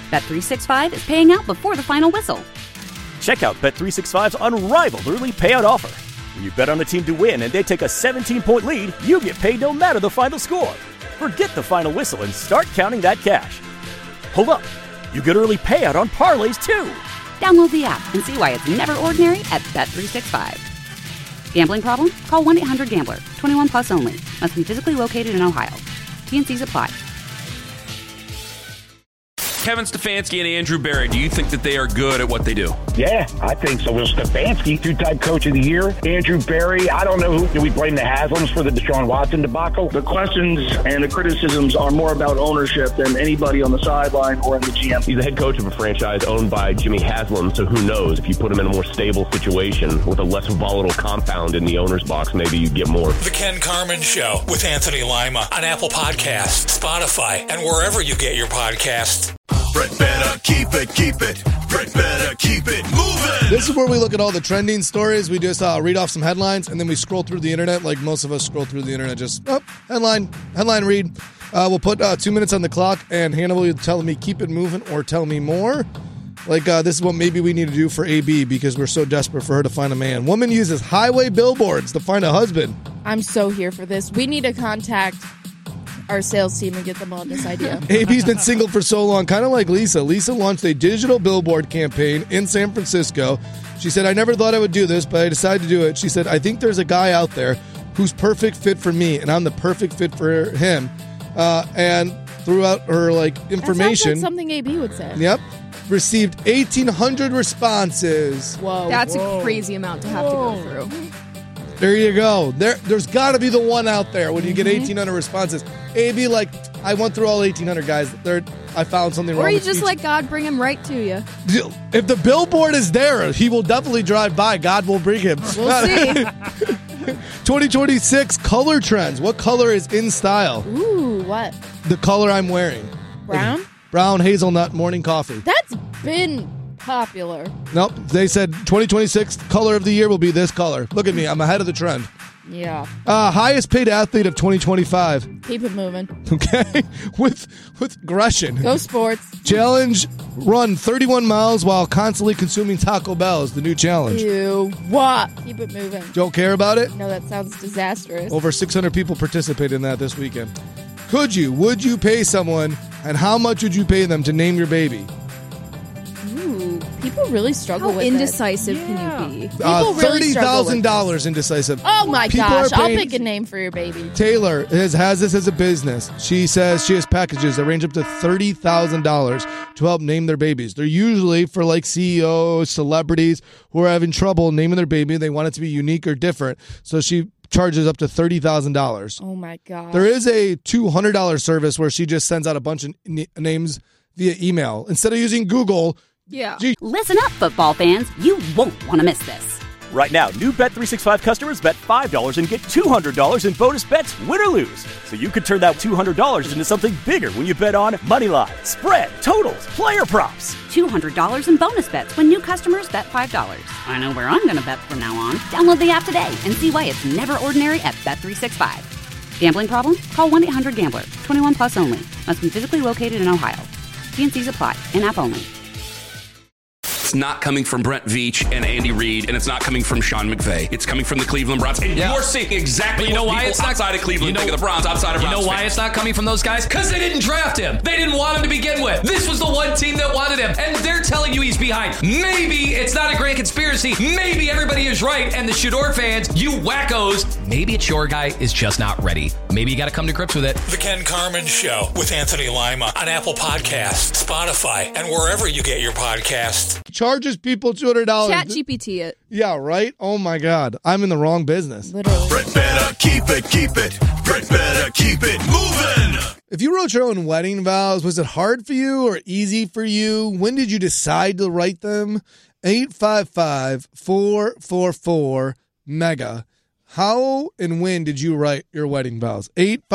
Bet365 is paying out before the final whistle. Check out Bet365's unrivaled early payout offer. When you bet on a team to win and they take a 17-point lead, you get paid no matter the final score. Forget the final whistle and start counting that cash. Hold up. You get early payout on parlays, too. Download the app and see why it's never ordinary at Bet365. Gambling problem? Call 1-800-GAMBLER. 21 plus only. Must be physically located in Ohio. T&Cs apply. Kevin Stefanski and Andrew Berry, do you think that they are good at what they do? Yeah, I think so. Well, Stefanski, two-time coach of the year. Andrew Berry, I don't know who. Do we blame the Haslams for the Deshaun Watson debacle? The questions and the criticisms are more about ownership than anybody on the sideline or in the GM. He's the head coach of a franchise owned by Jimmy Haslam, so who knows? If you put him in a more stable situation with a less volatile compound in the owner's box, maybe you get more. The Ken Carman Show with Anthony Lima on Apple Podcasts, Spotify, and wherever you get your podcasts. Brett better keep it. Brett better keep it moving. This is where we look at all the trending stories. We just read off some headlines, and then we scroll through the internet like most of us scroll through the internet. Just, headline read. We'll put 2 minutes on the clock, and Hannah will tell me keep it moving or tell me more. Like, this is what maybe we need to do for AB because we're so desperate for her to find a man. Woman uses highway billboards to find a husband. I'm so here for this. We need to contact our sales team and get them on this idea. AB's been single for so long, kind of like Lisa. Lisa launched a digital billboard campaign in San Francisco. She said, I never thought I would do this, but I decided to do it. She said, I think there's a guy out there who's perfect fit for me, and I'm the perfect fit for him. And through out her information. That sounds like something AB would say. Yep. Received 1,800 responses. Whoa. That's a crazy amount to have to go through. There you go. There's got to be the one out there when you get 1,800 responses. AB, I went through all 1,800 guys. I found something wrong. Or you with just each. let God bring him right to you. If the billboard is there, he will definitely drive by. God will bring him. We'll see. 2026 color trends. What color is in style? Ooh, what? The color I'm wearing. Brown? Brown hazelnut morning coffee. That's been popular. Nope. They said 2026 color of the year will be this color. Look at me. I'm ahead of the trend. Yeah. Highest paid athlete of 2025. Keep it moving. Okay. With Gresham. Go sports. Challenge run 31 miles while constantly consuming Taco Bell is the new challenge. Ew. What? Keep it moving. Don't care about it? No, that sounds disastrous. Over 600 people participated in that this weekend. Would you pay someone, and how much would you pay them to name your baby? Ooh, people really struggle with indecisive it. can you be? People really struggle with $30,000 indecisive. Oh my People gosh! are I'll paying- pick a name for your baby. Taylor has this as a business. She says she has packages that range up to $30,000 to help name their babies. They're usually for CEOs, celebrities who are having trouble naming their baby. They want it to be unique or different. So she charges up to $30,000. Oh my god! There is a $200 service where she just sends out a bunch of names via email instead of using Google. Yeah. Listen up, football fans. You won't want to miss this. Right now, new Bet365 customers bet $5 and get $200 in bonus bets, win or lose. So you could turn that $200 into something bigger when you bet on moneyline, spread, totals, player props. $200 in bonus bets when new customers bet $5. I know where I'm going to bet from now on. Download the app today and see why it's never ordinary at Bet365. Gambling problem? Call 1-800-GAMBLER. 21 plus only. Must be physically located in Ohio. T&Cs apply. In-app only. It's not coming from Brent Veach and Andy Reid, and it's not coming from Sean McVay. It's coming from the Cleveland Browns. And you're seeing exactly what people outside of Cleveland think of the Browns, outside of Browns. You know why it's not coming from those guys? Because they didn't draft him. They didn't want him to begin with. This was the one team that wanted him, and they're telling you he's behind. Maybe it's not a grand conspiracy. Maybe everybody is right, and the Shador fans, you wackos, maybe it's your guy is just not ready. Maybe you got to come to grips with it. The Ken Carman Show with Anthony Lima on Apple Podcasts, Spotify, and wherever you get your podcasts. Charges people $200. ChatGPT it. Yeah, right? Oh my God. I'm in the wrong business. Literally. Brett better keep it. Brett better keep it moving. If you wrote your own wedding vows, was it hard for you or easy for you? When did you decide to write them? 855-444-MEGA. How and when did you write your wedding vows?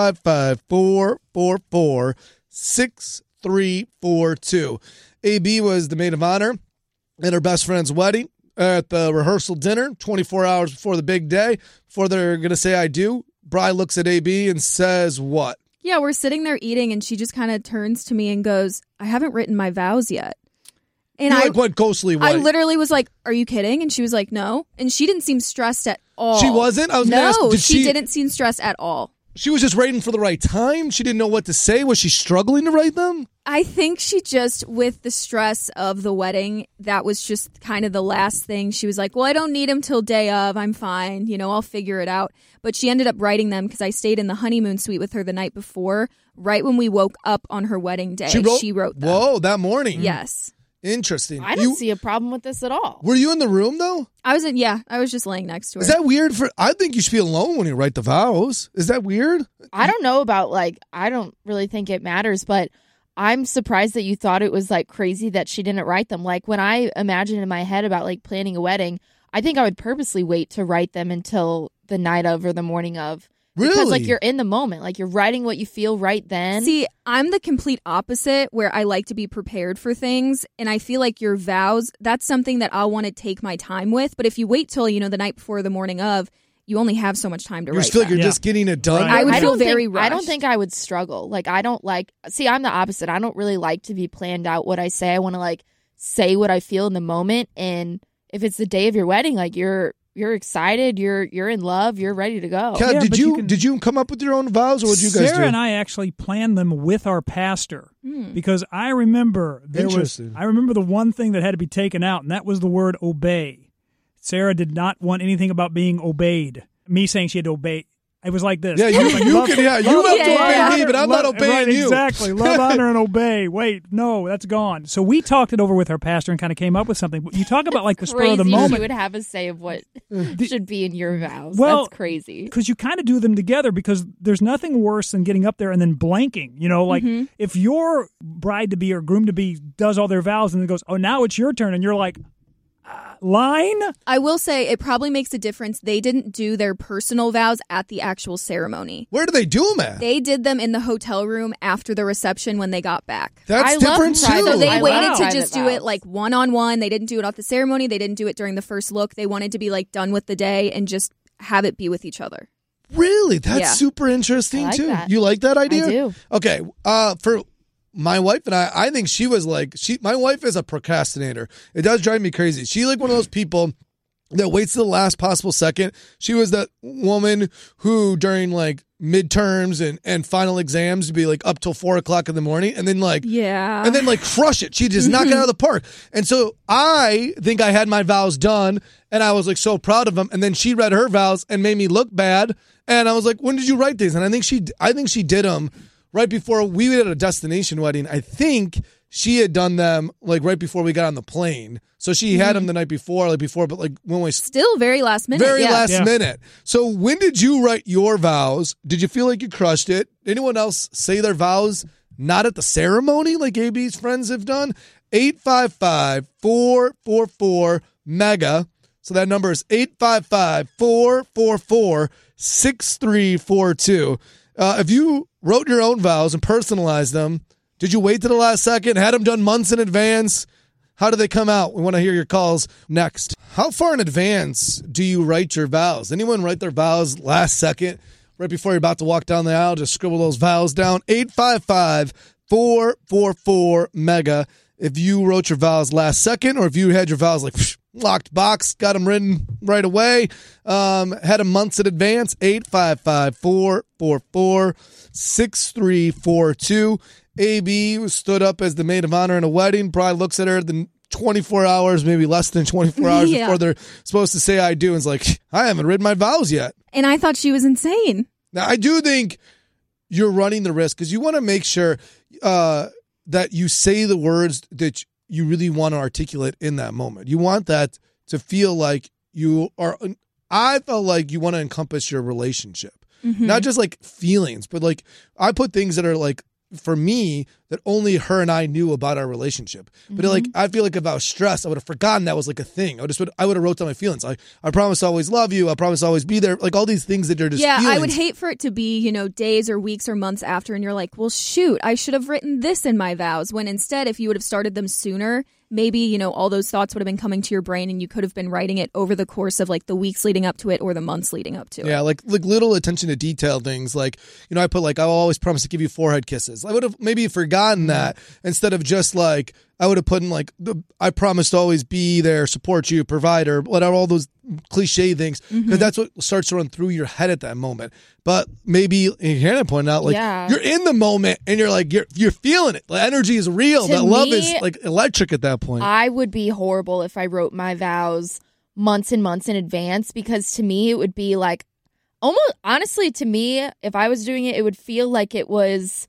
855-444-6342. AB was the maid of honor at her best friend's wedding at the rehearsal dinner 24 hours before the big day. Before they're going to say I do, Bri looks at AB and says what? Yeah, we're sitting there eating, and she just kind of turns to me and goes, I haven't written my vows yet. And I went ghostly white. I literally was like, are you kidding? And she was like, no. And she didn't seem stressed at all. She wasn't? I was gonna ask, No, did she didn't seem stressed at all. She was just waiting for the right time? She didn't know what to say? Was she struggling to write them? I think she just, with the stress of the wedding, that was just kind of the last thing. She was like, well, I don't need him till day of. I'm fine. I'll figure it out. But she ended up writing them because I stayed in the honeymoon suite with her the night before. Right when we woke up on her wedding day, she wrote them. Whoa, that morning. Yes. Interesting. I don't see a problem with this at all. Were you in the room, though? I was just laying next to her. Is that weird? I think you should be alone when you write the vows. Is that weird? I don't know about, I don't really think it matters, but I'm surprised that you thought it was, crazy that she didn't write them. When I imagine in my head about, planning a wedding, I think I would purposely wait to write them until the night of or the morning of. Really? Because, you're in the moment. You're writing what you feel right then. See, I'm the complete opposite where I like to be prepared for things. And I feel like your vows, that's something that I'll want to take my time with. But if you wait till, the night before or the morning of, you only have so much time to write. You feel like you're just getting it done? I would feel very rushed. I don't think I would struggle. I'm the opposite. I don't really like to be planned out what I say. I want to, say what I feel in the moment. And if it's the day of your wedding, you're excited, you're in love, you're ready to go. Kat, did you come up with your own vows, or what did you guys do? Sarah and I actually planned them with our pastor because I remember I remember the one thing that had to be taken out, and that was the word obey. Sarah did not want anything about being obeyed. Me saying she had to obey. It was like this. Yeah, you have to obey me, but I'm not obeying you. Exactly. Love, honor, and obey. Wait, no, that's gone. So we talked it over with our pastor and kind of came up with something. You talk about the spur of the moment. You would have a say of what should be in your vows. Well, that's crazy. Because you kind of do them together because there's nothing worse than getting up there and then blanking. If your bride-to-be or groom-to-be does all their vows and then goes, oh, now it's your turn, and you're like, line? I will say it probably makes a difference. They didn't do their personal vows at the actual ceremony. Where do they do them at? They did them in the hotel room after the reception when they got back. That's different too. So they waited to just do it one-on-one. They didn't do it at the ceremony. They didn't do it during the first look. They wanted to be done with the day and just have it be with each other. Really? That's super interesting too. That. You like that idea? I do. Okay. For my wife and I think she was my wife is a procrastinator. It does drive me crazy. She one of those people that waits to the last possible second. She was that woman who during midterms and final exams would be up till 4:00 in the morning and then and then crush it. She just knock it out of the park. And so I think I had my vows done and I was so proud of them. And then she read her vows and made me look bad. And I was like, when did you write these? And I think she did them right before we went at a destination wedding. I think she had done them right before we got on the plane. So she had them the night before, but when we still very last minute. Very last minute. So when did you write your vows? Did you feel like you crushed it? Anyone else say their vows not at the ceremony like AB's friends have done? 855-444-MEGA. So that number is 855-444-6342. If you wrote your own vows and personalized them, did you wait to the last second? Had them done months in advance? How do they come out? We want to hear your calls next. How far in advance do you write your vows? Anyone write their vows last second, right before you're about to walk down the aisle? Just scribble those vows down. 855-444-MEGA. If you wrote your vows last second, or if you had your vows locked box, got them written right away, had them months in advance, 855-444-6342. AB stood up as the maid of honor in a wedding. Bride looks at her the 24 hours, maybe less than 24 hours before they're supposed to say I do, and is like, I haven't written my vows yet. And I thought she was insane. Now, I do think you're running the risk because you want to make sure that you say the words that you really want to articulate in that moment. You want that to feel like you are, I felt like you want to encompass your relationship. Not just feelings, but I put things that are for me, that only her and I knew about our relationship. But like, I feel like if I was stressed, I would have forgotten that was like a thing. I would have wrote down my feelings. Like, I promise to always love you. I promise to always be there. Like all these things that are just feelings. I would hate for it to be, days or weeks or months after, and you're like, well, shoot, I should have written this in my vows. When instead, if you would have started them sooner, maybe, all those thoughts would have been coming to your brain and you could have been writing it over the course of like the weeks leading up to it or the months leading up to it. Yeah, like little attention to detail things. Like, I put like, I'll always promise to give you forehead kisses. I would have maybe forgotten that instead of just like, I would have put in like, I promise to always be there, support you, provide, or whatever, all those cliche things. Because that's what starts to run through your head at that moment. But maybe Hannah pointed out, like, you're in the moment and you're like, you're feeling it. The energy is real. That love is like electric at that point. I would be horrible if I wrote my vows months and months in advance, because to me, it would be like, almost honestly, to me, if I was doing it, it would feel like it was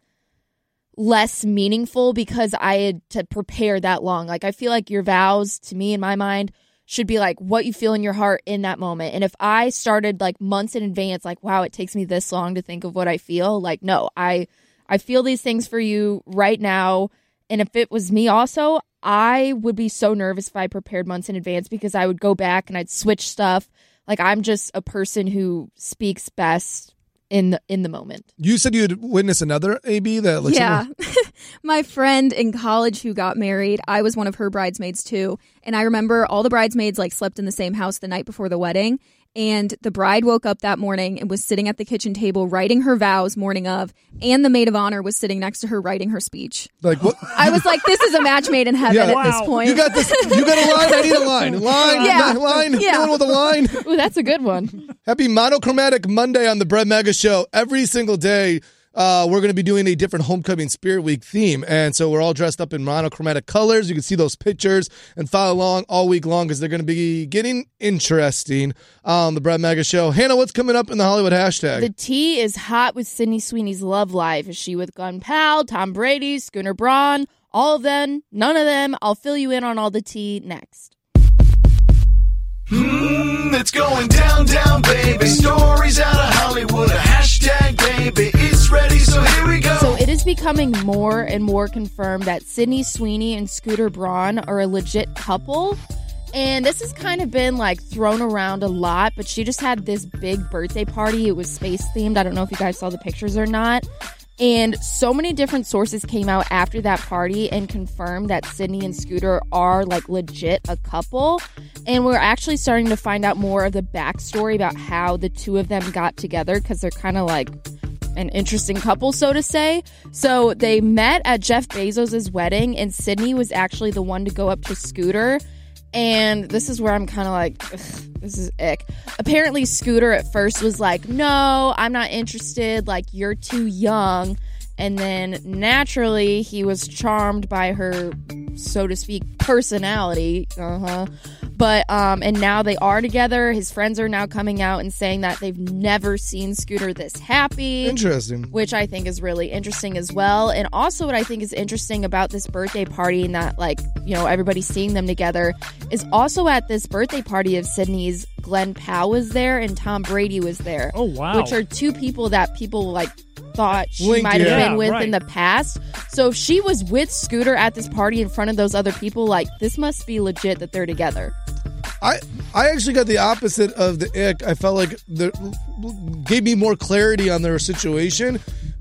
less meaningful because I had to prepare that long. Like, I feel like your vows, to me, in my mind, should be like what you feel in your heart in that moment. And if I started like months in advance, like, wow, it takes me this long to think of what I feel. Like, no, I feel these things for you right now. And if it was me also, I would be so nervous if I prepared months in advance, because I would go back and I'd switch stuff. Like, I'm just a person who speaks best in the moment. You said you'd witness another AB that like My friend in college who got married, I was one of her bridesmaids too. And I remember all the bridesmaids like slept in the same house the night before the wedding. And the bride woke up that morning and was sitting at the kitchen table writing her vows morning of, and the maid of honor was sitting next to her writing her speech. Like what? I was like, this is a match made in heaven at this point. You got this. You got a line. I need a line. Line. Yeah. No one with a line. Ooh, that's a good one. Happy Monochromatic Monday on the Brett Mega Show. Every single day, we're going to be doing a different Homecoming Spirit Week theme. And so we're all dressed up in monochromatic colors. You can see those pictures and follow along all week long because they're going to be getting interesting on the Brett Mega Show. Hannah, what's coming up in the Hollywood hashtag? The tea is hot with Sydney Sweeney's love life. Is she with Glenn Powell, Tom Brady, Scooter Braun? All of them? None of them? I'll fill you in on all the tea next. It's going down, baby. Stories out of Hollywood. A hashtag, baby. It's ready, so here we go. So it is becoming more and more confirmed that Sydney Sweeney and Scooter Braun are a legit couple. And this has kind of been like thrown around a lot, but she just had this big birthday party. It was space themed. I don't know if you guys saw the pictures or not. And so many different sources came out after that party and confirmed that Sydney and Scooter are like legit a couple. And we're actually starting to find out more of the backstory about how the two of them got together, because they're kind of like an interesting couple, so to say. So they met at Jeff Bezos' wedding, and Sydney was actually the one to go up to Scooter. And this is where I'm kind of like, this is ick. Apparently, Scooter at first was like, no, I'm not interested. Like, you're too young. And then naturally, he was charmed by her, so to speak, personality. But, and now they are together. His friends are now coming out and saying that they've never seen Scooter this happy. Interesting. Which I think is really interesting as well. And also what I think is interesting about this birthday party and that, like, you know, everybody's seeing them together is also at this birthday party of Sydney's, Glenn Powell was there and Tom Brady was there. Oh, wow. Which are two people that people, like, thought she might have been with in the past. So if she was with Scooter at this party in front of those other people, like, this must be legit that they're together. I actually got the opposite of the ick. I felt like gave me more clarity on their situation.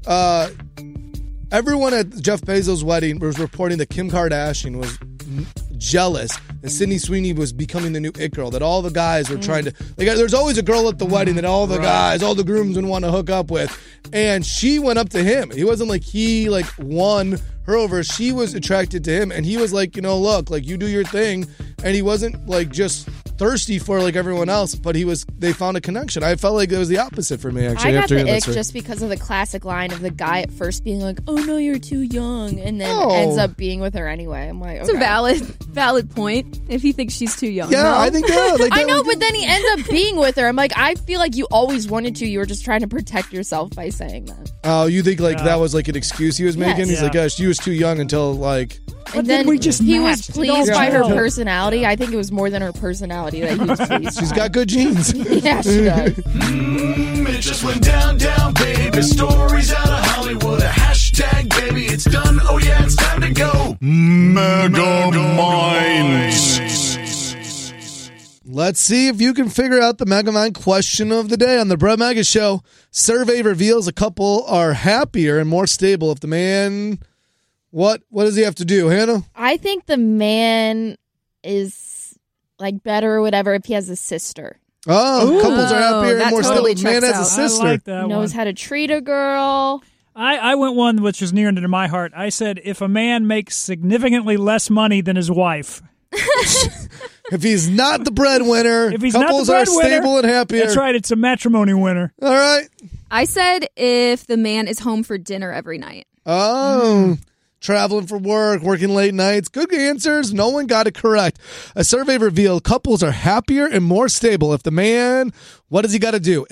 Everyone at Jeff Bezos' wedding was reporting that Kim Kardashian was jealous that Sydney Sweeney was becoming the new it girl, that all the guys were trying to, like, there's always a girl at the wedding that all the guys, all the grooms would want to hook up with, and she went up to him. He wasn't like he like won her over. She was attracted to him, and he was like, you know, look, like, you do your thing. And he wasn't like just thirsty for like everyone else, but they found a connection. I felt like it was the opposite for me, actually. I got the ick just because of the classic line of the guy at first being like, oh no, you're too young, and then ends up being with her anyway. I'm like, okay. It's a valid point if he thinks she's too young. Yeah, I think like I know, but then he ends up being with her. I'm like, I feel like you always wanted to. You were just trying to protect yourself by saying that. Oh, you think like that was like an excuse he was making? He's like, gosh, she was too young until like. And then he was pleased by her personality. I think it was more than her personality that he was pleased. She's got good genes. Yeah, she does. It just went down, baby. Stories out of Hollywood. A hashtag. hashtag baby, it's done. Oh yeah, it's time to go. Mega Minds. Let's see if you can figure out the Mega Mind question of the day on the Brett Mega Show. Survey reveals a couple are happier and more stable if the man... What does he have to do, Hannah? I think the man is like better or whatever if he has a sister. Oh, couples are happier and more totally stable. Man has a sister. I like that knows one. how to treat a girl. I went one which is near and dear to my heart. I said if a man makes significantly less money than his wife. If he's not the breadwinner, If he's couples not are the breadwinner, stable and happier. That's right. It's a matrimony winner. All right. I said if the man is home for dinner every night. Oh, traveling for work, working late nights. Good answers. No one got it correct. A survey revealed couples are happier and more stable if the man, what does he got to do?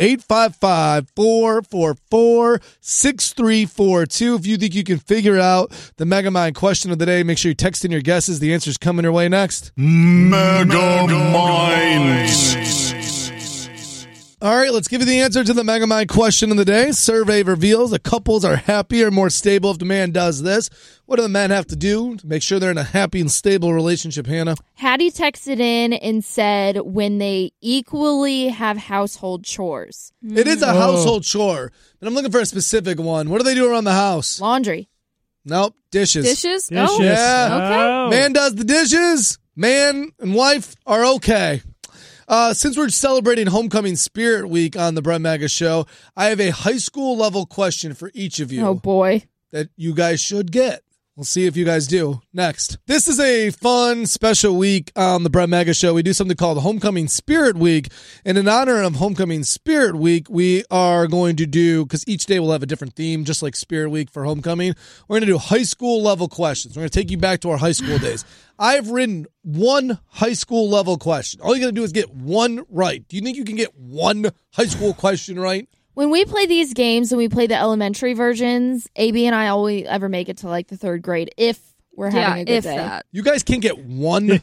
855-444-6342. If you think you can figure out the Mega Mind question of the day, make sure you text in your guesses. The answer's coming your way next. Mega Minds. All right, let's give you the answer to the Mega Mind question of the day. Survey reveals that couples are happier, more stable if the man does this. What do the men have to do to make sure they're in a happy and stable relationship, Hannah? Hattie texted in and said when they equally have household chores. It is a household chore, but I'm looking for a specific one. What do they do around the house? Laundry. Nope, dishes. Dishes? Dishes. Oh, Yeah. okay. Man does the dishes. Man and wife are okay. Since we're celebrating Homecoming Spirit Week on the Brett Mega Show, I have a high school level question for each of you. Oh, boy. That you guys should get. We'll see if you guys do next. This is a fun, special week on the Brett Mega Show. We do something called Homecoming Spirit Week. And in honor of Homecoming Spirit Week, we are going to do, because each day will have a different theme, just like Spirit Week for Homecoming, we're going to do high school level questions. We're going to take you back to our high school days. I've written one high school level question. All you got to do is get one right. Do you think you can get one high school question right? When we play these games and we play the elementary versions, AB and I always ever make it to like the third grade if we're having a good day. That. You guys can get one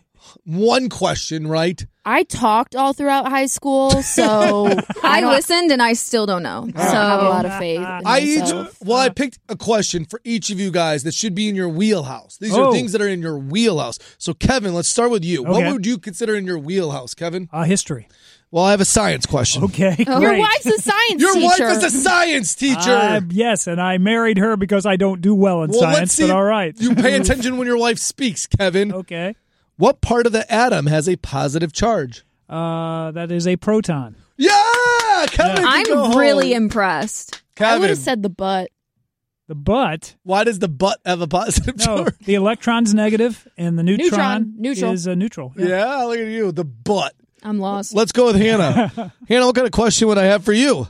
question right. I talked all throughout high school, so I listened and I still don't know. I don't have a lot of faith in myself. I picked a question for each of you guys that should be in your wheelhouse. These are things that are in your wheelhouse. So, Kevin, let's start with you. Okay. What would you consider in your wheelhouse, Kevin? History. Well, I have a science question. Okay, great. Your wife's a science Your teacher. wife is a science teacher. Yes, and I married her because I don't do well in Well, let's science, see but all right. You pay attention when your wife speaks, Kevin. Okay. What part of the atom has a positive charge? That is a proton. Yeah! Kevin, can go I'm home. really impressed. I would Kevin, have said the butt. The butt. why does the butt have a positive No, charge? the electron's negative and the neutron Neutral. is neutral. Yeah, look at you, the butt. I'm lost. Let's go with Hannah. Hannah, what kind of question would I have for you?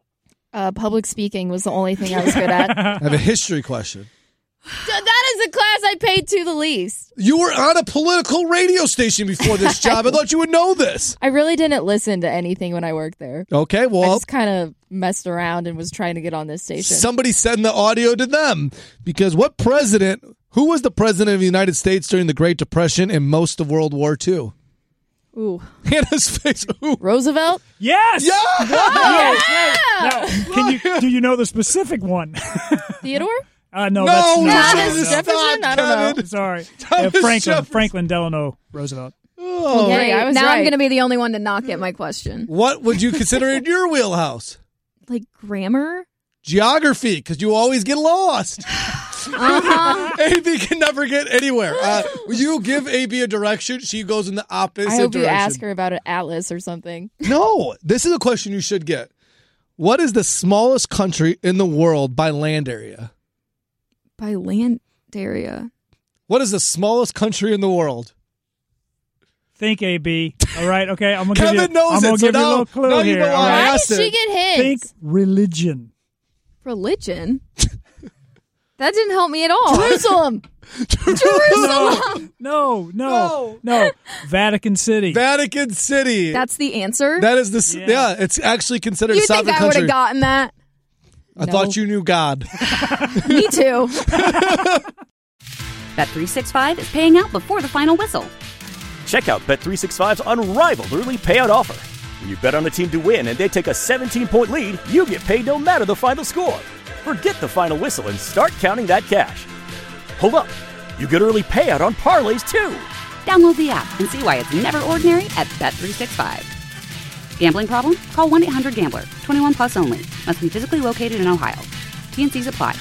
Public speaking was the only thing I was good at. I have a history question. That is the class I paid to the least. You were on a political radio station before this job. I thought you would know this. I really didn't listen to anything when I worked there. Okay, I well, just kind of messed around and was trying to get on this station. somebody send the audio to them. Because who was the president of the United States during the Great Depression and most of World War II? Ooh. Hannah's face. Ooh. Roosevelt? Yes. Yeah! Do you know the specific one? Theodore? No, No, that's no, not. Thomas Jefferson? I don't know. Sorry. Thomas Jefferson. Franklin Delano Roosevelt. Oh. Hey, I was now right. I'm going to be the only one to not get my question. What would you consider in your wheelhouse? Like grammar? Geography, because you always get lost. AB can never get anywhere. Will you give AB a direction? She goes in the opposite I hope direction. you ask her about an atlas or something. No, this is a question you should get. What is the smallest country in the world by land area? By land area. What is the smallest country in the world? Think AB. All right. Okay. I'm gonna Kevin give you. knows I'm gonna it, so give you a now- little clue now you here. know why all I right? Why asked did she it. get Think hints? religion. Religion? That didn't help me at all. Jerusalem. Jerusalem. No. Vatican City. Vatican City. That's the answer? That is the yeah. It's actually considered You a sovereign think I would country. have gotten that? I thought you knew God. Me too. Bet365 is paying out before the final whistle. Check out Bet365's unrivaled early payout offer. When you bet on a team to win and they take a 17-point lead, you get paid no matter the final score. Forget the final whistle and start counting that cash. Hold up. You get early payout on parlays, too. Download the app and see why it's never ordinary at Bet365. Gambling problem? Call 1-800-GAMBLER. 21 plus only. Must be physically located in Ohio. T&Cs apply.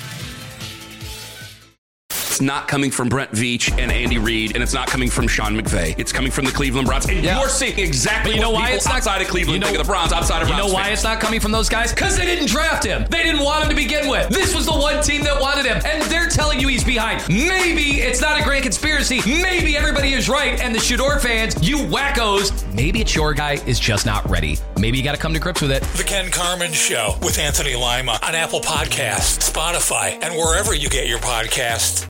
It's not coming from Brent Veach and Andy Reid, and it's not coming from Sean McVay. It's coming from the Cleveland Browns. And you're seeing exactly you know what why people it's not outside of Cleveland think of the Browns, outside of Browns. You know why fans. it's not coming from those guys? Because they didn't draft him. They didn't want him to begin with. This was the one team that wanted him, and they're telling you he's behind. Maybe it's not a grand conspiracy. Maybe everybody is right, and the Shador fans, you wackos, maybe it's your guy is just not ready. Maybe you got to come to grips with it. The Ken Carman Show with Anthony Lima on Apple Podcasts, Spotify, and wherever you get your podcasts.